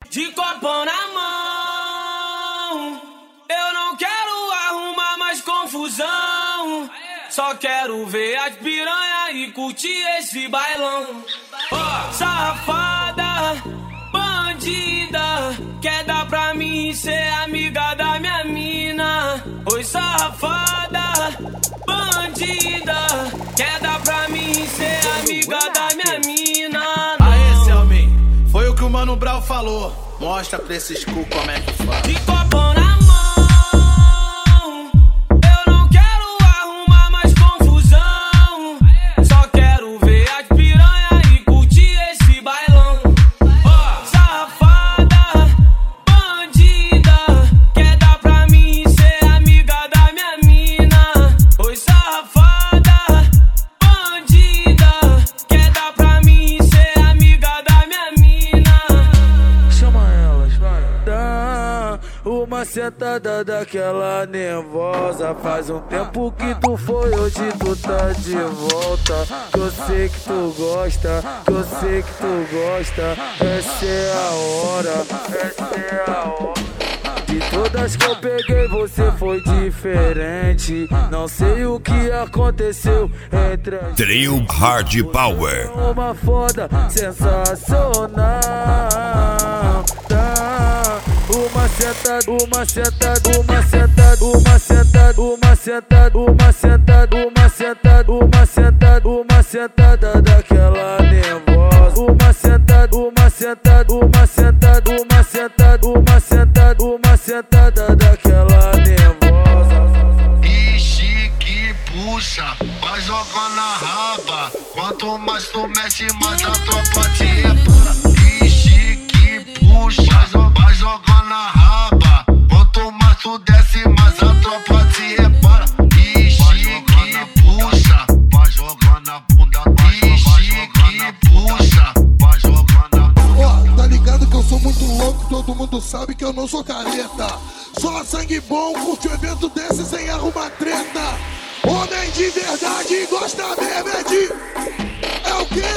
de copão na mão. Eu não quero arrumar mais confusão, só quero ver as piranha e curtir esse bailão. Safada, bandida, quer dar pra mim ser amiga da minha mina. Oi, safada, bandida, quer dar pra mim ser amiga da minha mina. Aê, Selmin, foi o que o Mano Brown falou. Mostra pra esses cu como é que faz. De copão na mão, eu não quero arrumar mais confusão, só quero ver as piranha e curtir esse bailão. Safada, bandida, quer dar pra mim ser amiga da minha mina. Oi, safada, bandida, quer dar pra mim ser amiga da minha mina. Chama elas, vai. Dá uma sentada daquela nervosa. Faz um tempo que tu foi, hoje tu tá de volta. Que eu sei que tu gosta, que eu sei que tu gosta. Essa é a hora, essa é a hora. De todas que eu peguei, você foi diferente. Não sei o que aconteceu entre a gente. Trio Hard Power. Uma foda sensacional. Dá uma sentada, uma sentada, uma sentada, uma sentada, uma sentada, uma sentada, uma sentada, uma sentada, uma sentada daquela nervosa. Uma sentada, uma sentada, uma sentada, uma sentada, uma sentada, uma sentada daquela nervosa. Ixi, que puxa, vai jogando na raba. Quanto mais tu mexe, mais a tropa te repara. Ixi, que puxa, vai jogando na raba. Quanto mais tu desce, mais a tropa te repara. Ixi, que puxa, vai jogando na bunda. Ixi, que puxa, vai jogando na bunda. Ó, tá ligado que eu sou muito louco, todo mundo sabe que eu não sou careta. Só sangue bom, curte um evento desse sem arrumar treta. Homem de verdade gosta mesmo é de... É o quê?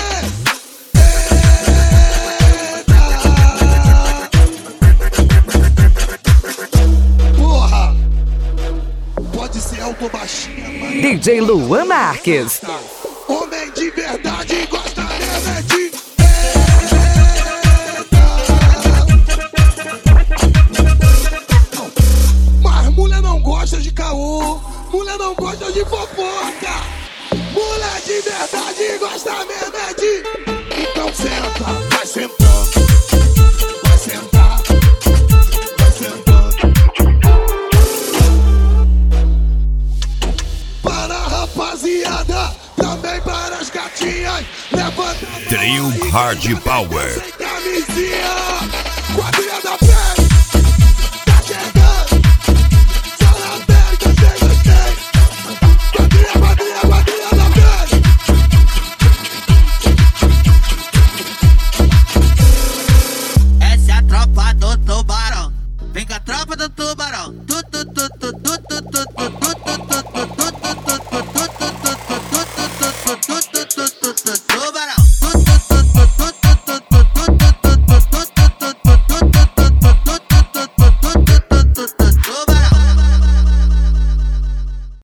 Eita! Porra! Pode ser alto ou baixinha, mas... DJ Luan Marques. Homem de verdade gosta mesmo é de... Mas mulher não gosta de caô, mulher não gosta de fofoca. Mulher de verdade gosta mesmo é de... Então senta, vai sentando, vai sentar, vai sentando. Para a rapaziada, também para as gatinhas. Levanta a mão Trio aí, Hard Power. sem camisinha.